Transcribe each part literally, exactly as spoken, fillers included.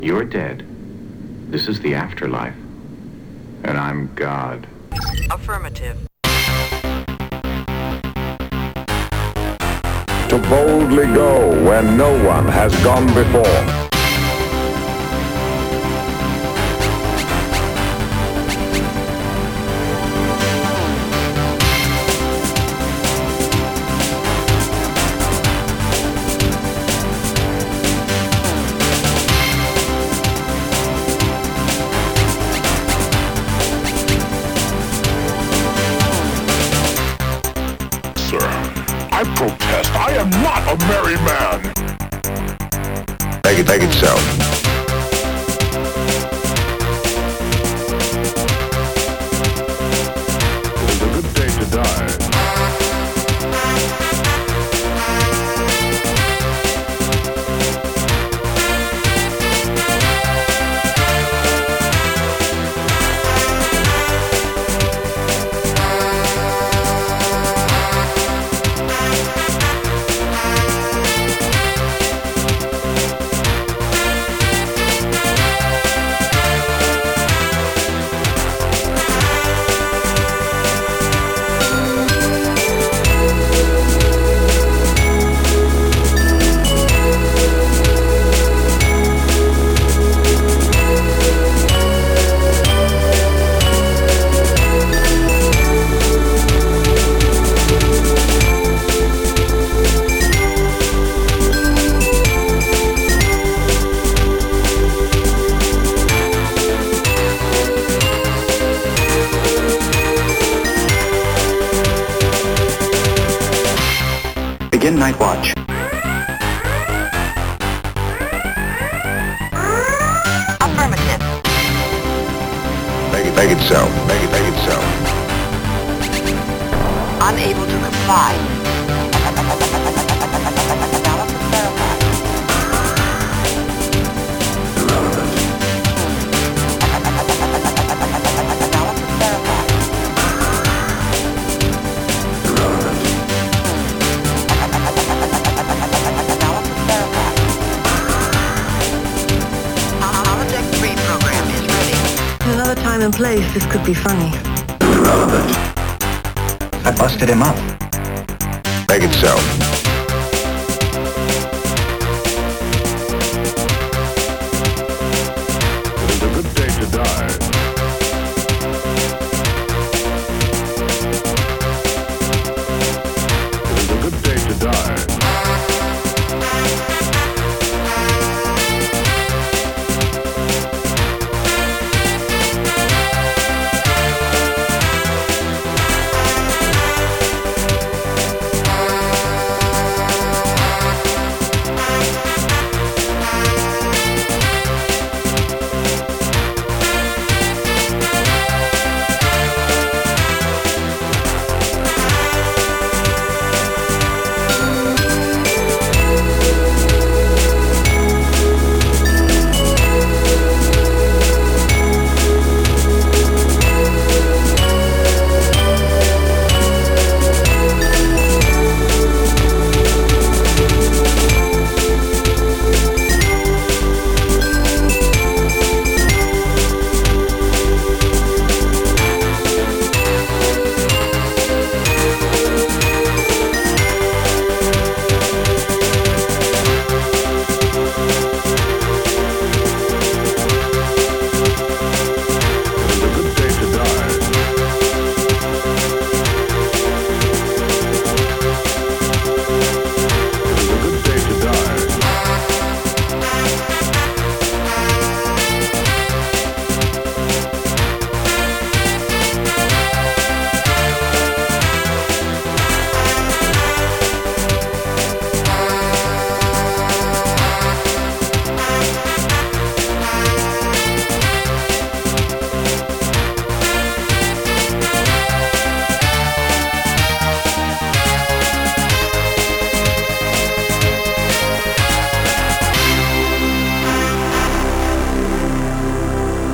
You're dead. This is the afterlife. And I'm God. Affirmative. To boldly go where no one has gone before. I protest. I am not a merry man. Make it, make it so. It is a good day to die. Begin night watch. Affirmative. Make it, make it so. Make it, make it so. Unable to comply. Analysis verified. Irrelevant. Analysis verified. Irrelevant. Analysis verified. Holodeck three program is ready. Another time and place, this could be funny. Irrelevant. I busted him up. Make it so. It is a good day to die. It is a good day to die.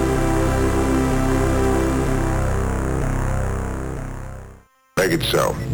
Make it so.